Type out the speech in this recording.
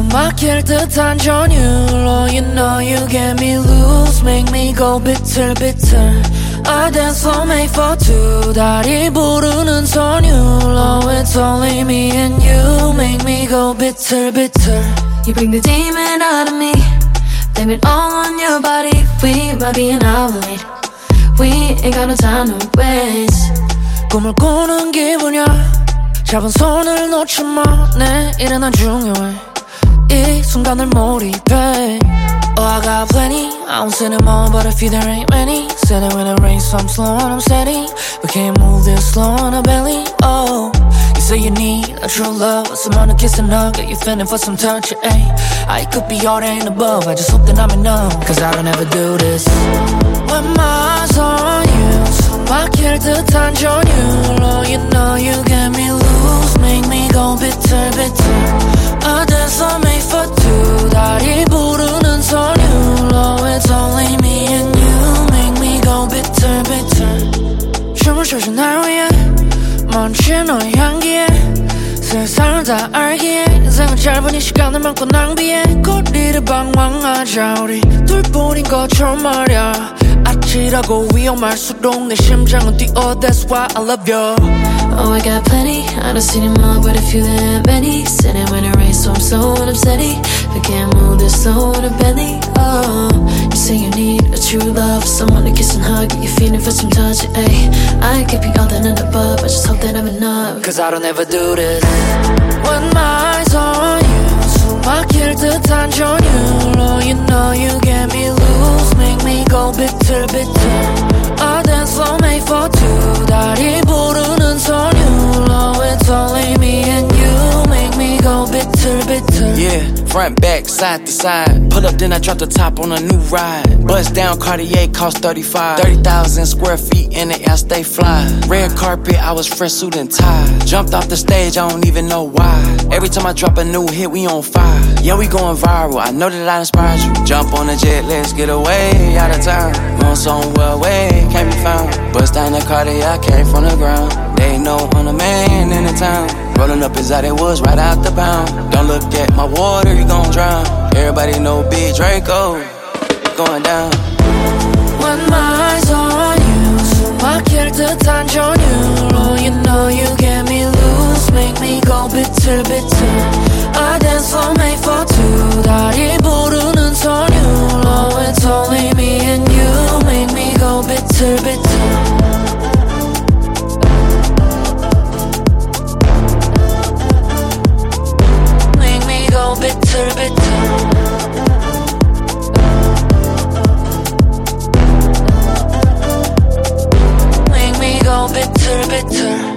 막힐 듯한 전율로 You know you get me loose Make me go bitter bitter I dance so made for two 다리 부르는 선율로 It's only me and you Make me go bitter bitter You bring the demon out of me Blame it all on your body We might be an hour late We ain't got no time to waste 꿈을 꾸는 기분이야 잡은 손을 놓지 마 내 일은 안 중요해 이 순간을 몰입해 Oh I got plenty I won't say no more but if you there ain't many Said it when it rains so I'm slow and I'm steady We can't move this slow on our belly Oh You say you need a true love Someone to kiss and hug Get you feeling for some touch eh? I could be all that ain't above I just hope that I'm enough Cause I don't ever do this When my eyes on you 막힐 듯한 전율로 You know you get me loose Make me go bitter bitter I dance so made for two 다리 부르는 선율로 It's only me and you Make me go bitter bitter 춤을 춰줘 날 위해 멈춘 너의 향기에 세상을 다 알기에 인생은 짧은 이 시간을 많고 낭비해 거리를 방황하자 우리 둘뿐인 것처럼 말야 아찔하고 위험할수록 내 심장은 뛰어 That's why I love you Oh I got plenty I don't see them all but if you there ain't many Sitting when it rains so I'm slow and I'm steady We can't move this slow in a belly Oh You say you need a true love Someone to kiss and hug Get you feeling for some touch ay. I could be all that and above I just hope that I'm enough Cause I don't ever do this When my eyes on you 숨막힐 듯한 전율로 You know you get me loose Make me go bitter bitter I dance so made for two 다리 부르는 선율로 It's only me and you Make me go bitter bitter Yeah, front, back, side to side Pull up then I drop the top on a new ride Bust down Cartier cost 35 30,000 square feet in the air stay fly Red carpet I was fresh suit and tie Jumped off the stage I don't even know why Every time I drop a new hit we on fire Yeah we going viral I know that I inspired you Jump on the jet let's get away out of town Going somewhere away can't be found Bust down the Cartier I came from the ground They know I'm the man in the town Rolling up is how they was right out the pound Don't look at my water, you gon' drown Everybody know Big Draco going down When my eyes on you 숨막힐 듯한 전율로 You know you get me loose Make me go bitter bitter I dance so made for two 다리 부르는 선율로 It's only me and you Make me go bitter bitter bitter, bitter Make me go bitter, bitter